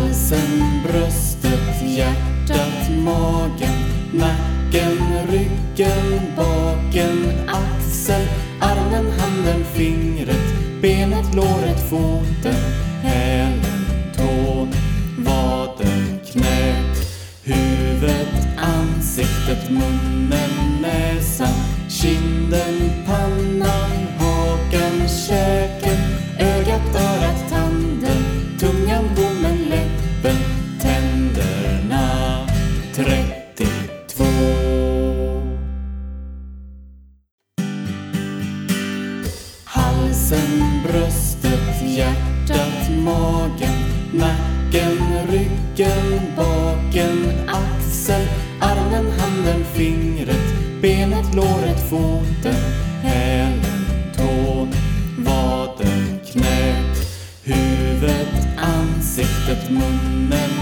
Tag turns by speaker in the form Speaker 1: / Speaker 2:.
Speaker 1: Halsen, bröstet, hjärtat, magen, nacken, ryggen, baken, axel, armen, handen, fingret, benet, låret, foten, hälen, tån, vaden, knät, huvudet, ansiktet, munnen, näsan, kinden, pannan, hakan, käken, ögat, örat, tanden, tungan, bommen, läppen, tänderna. 32. Halsen, bröstet, hjärtat, magen, nacken, ryggen, baken, axel, armen, handen, fingret, benet, låret, foten, hälen, tån, vaden, knät, huvudet, ansiktet, munnen,